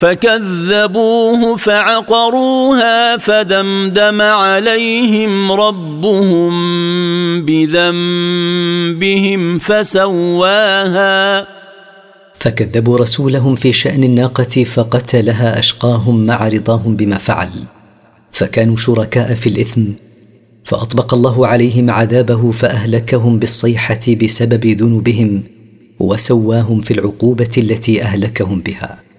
فكذبوه فعقروها فدمدم عليهم ربهم بذنبهم فسواها. فكذبوا رسولهم في شأن الناقة فقتلها أشقاهم مع رضاهم بما فعل، فكانوا شركاء في الإثم، فأطبق الله عليهم عذابه فأهلكهم بالصيحة بسبب ذنوبهم، وسواهم في العقوبة التي أهلكهم بها.